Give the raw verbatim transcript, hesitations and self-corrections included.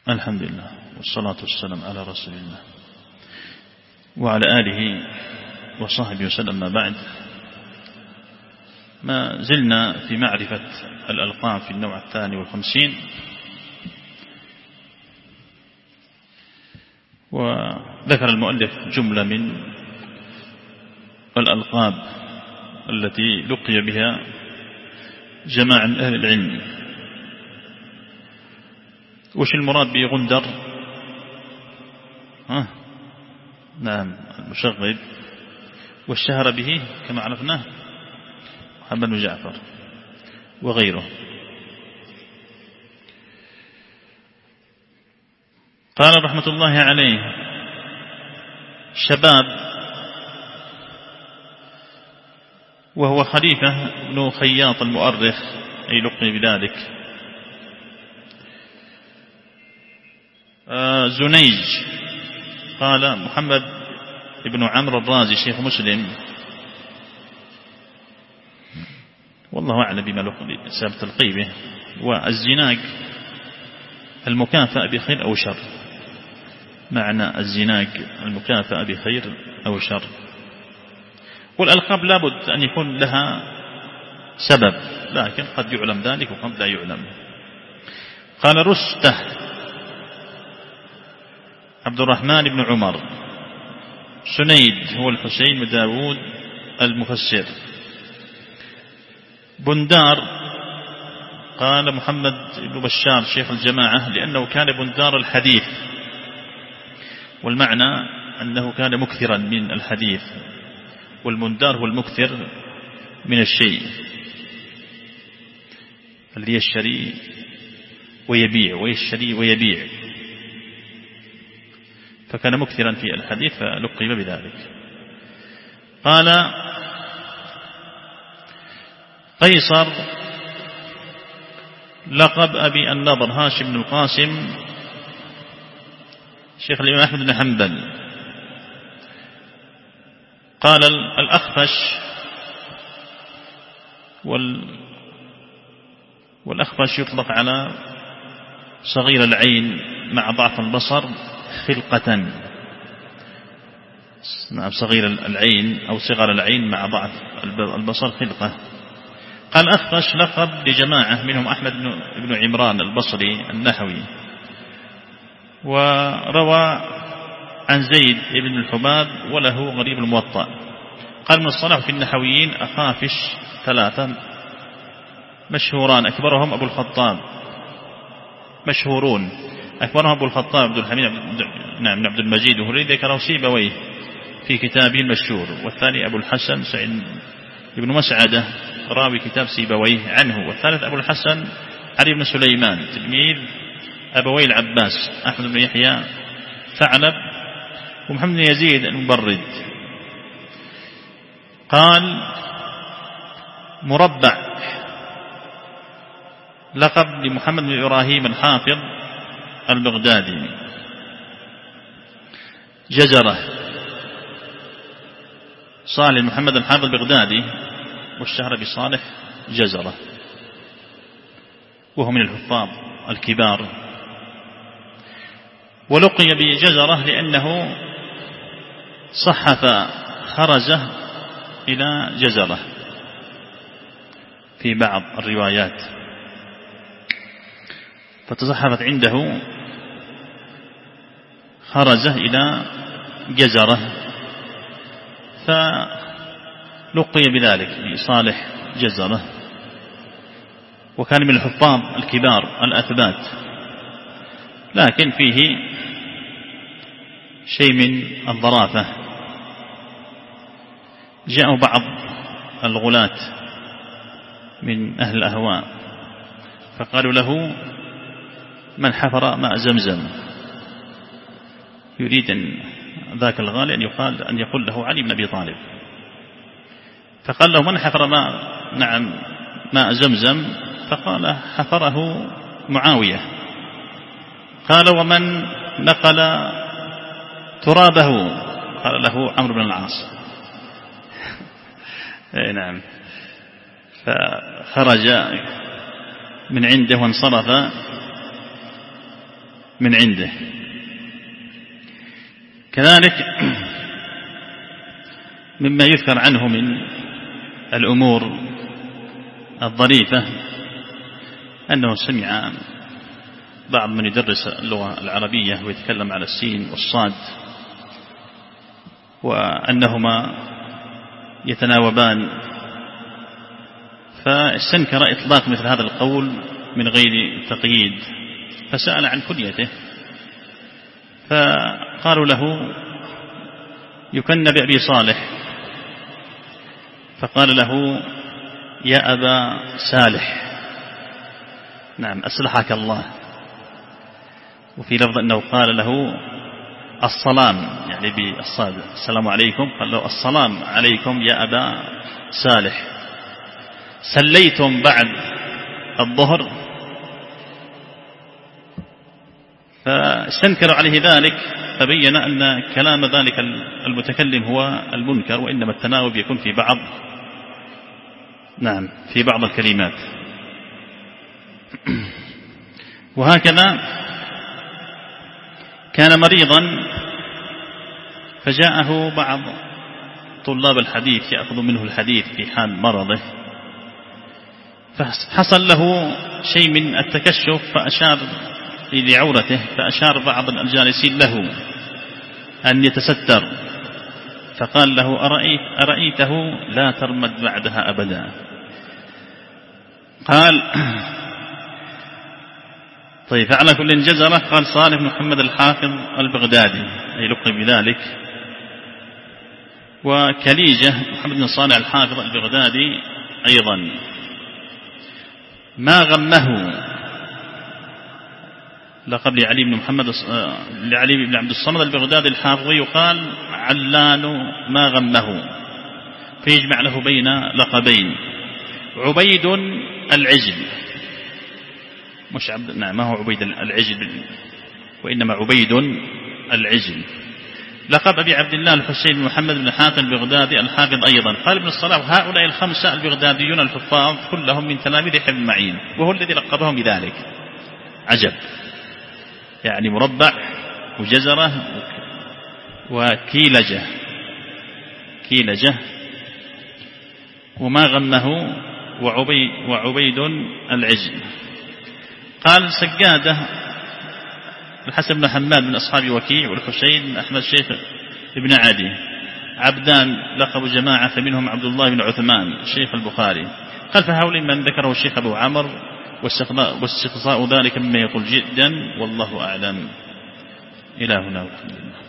الحمد لله والصلاة والسلام على رسول الله وعلى آله وصحبه وسلم. ما بعد، ما زلنا في معرفة الألقاب في النوع الثاني والخمسين، وذكر المؤلف جملة من الألقاب التي لقي بها جماعة من أهل العلم. وش المراد بغندر؟ ها؟ نعم، المشغب. والشهر به كما عرفناه محمد بن جعفر وغيره. قال رحمة الله عليه: شباب، وهو خليفة بن خياط المؤرخ، أي لقي بذلك. آه زنيج، قال محمد بن عمرو الرازي شيخ مسلم، والله أعلم بما لقي سبب تلقيبه. والزناج المكافأة بخير أو شر، معنى الزناج المكافأة بخير أو شر. والألقاب لابد أن يكون لها سبب، لكن قد يعلم ذلك وقد لا يعلم. قال رسته عبد الرحمن بن عمر، سنيد هو الحسين بن داود المفسر. بندار قال محمد بن بشار شيخ الجماعة، لأنه كان بندار الحديث، والمعنى أنه كان مكثرا من الحديث، والمندار هو المكثر من الشيء الذي يشتري ويبيع ويشتري ويبيع، فكان مكثرا في الحديث فلقب بذلك. قال قيصر لقب أبي النضر هاشم بن القاسم شيخ الإمام أحمد بن حنبل. قال الأخفش، وال والأخفش يطلق على صغير العين مع ضعف البصر خلقة. نعم، صغير العين أو صغر العين مع ضعف البصر خلقة. قال أخفش لقب لجماعة منهم أحمد بن عمران البصري النحوي. وروى عن زيد بن الحباب وله غريب الموطأ. قال من الصلاح في النحويين أخافش ثلاثة مشهوران، أكبرهم أبو الخطاب، مشهورون أكبرهم أبو الخطاب عبد الحميد نعم عبد المجيد، وهو الذي ذكره سيبويه في كتابه المشهور. والثاني أبو الحسن سعيد بن مسعدة راوي كتاب سيبويه عنه. والثالث أبو الحسن علي بن سليمان تلميذ أبوي العباس أحمد بن يحيى ثعلب ومحمد بن يزيد المبرد. قال مربع لقب لمحمد بن إبراهيم الحافظ البغدادي. جزرة صالح محمد الحافظ البغدادي، واشتهر بصالح جزرة، وهو من الحفاظ الكبار. ولقي بجزرة لأنه صحف خرزة إلى جزرة في بعض الروايات، فتصحفت عنده خرزة إلى جزرة، فلقي بذلك بصالح جزرة. وكان من الحفاظ الكبار الأثبات، لكن فيه شيء من الظرافة. جاء بعض الغلاة من أهل الأهواء فقالوا له: من حفر ماء زمزم؟ يريد أن ذاك الغالي أن يقال أن يقول له علي بن أبي طالب. فقال له: من حفر ماء نعم ماء زمزم؟ فقال: حفره معاوية. قال: ومن نقل ترابه؟ قال له: عمرو بن العاص. اي نعم. فخرج من عنده وانصرف من عنده. كذلك مما يذكر عنه من الأمور الظريفة أنه سمع بعض من يدرس اللغة العربية ويتكلم على السين والصاد وأنهما يتناوبان، فاستنكر إطلاق مثل هذا القول من غير تقييد، فسأل عن كنيته فقالوا له يكن بأبي صالح، فقال له يا أبا صالح، نعم أصلحك الله. وفي لفظ أنه قال له السلام، يعني بالصاد السلام عليكم، قال له السلام عليكم يا أبا صالح، سليتم بعد الظهر؟ فاستنكر عليه ذلك، فبين أن كلام ذلك المتكلم هو المنكر، وإنما التناوب يكون في بعض نعم في بعض الكلمات. وهكذا كان مريضا فجاءه بعض طلاب الحديث يأخذ منه الحديث في حال مرضه، فحصل له شيء من التكشف فأشار لعورته، فأشار بعض الجالسين له أن يتستر، فقال له أرأيت أرأيته لا ترمد بعدها أبدا. قال طيب فعلى كل جزرة. قال صالح بن محمد الحافظ البغدادي، أي لقب بذلك. وكليجة محمد بن صالح الحافظ البغدادي أيضا ما غمه لقب لعلي بن محمد لعلي بن عبد الصمد البغدادي الحافظ، يقال علان ما غمه، فيجمع له بين لقبين. عبيد العجل، مش عبد نعم ما هو عبيد العجل وإنما عبيد العجل. لقب أبي عبد الله الحسين بن محمد بن حاتم البغدادي الحافظ أيضا. قال ابن الصلاح هؤلاء الخمسة البغداديون الحفاظ كلهم من تلاميذ حبن معين، وهو الذي لقبهم بذلك. عجب، يعني مربع وجزرة وكيلجة كيلجة وما غمه وعبيد, وعبيد العجل. قال سجادة الحسن بن حماد من أصحاب وكيع، والحسين بن أحمد شيخ ابن عدي. عبدان لقب جماعة فمنهم عبد الله بن عثمان شيخ البخاري. قال فهؤلاء من ذكره الشيخ أبو عمر، واستقصاء ذلك مما يطول جدا، والله أعلم. إلى هنا والحمد لله.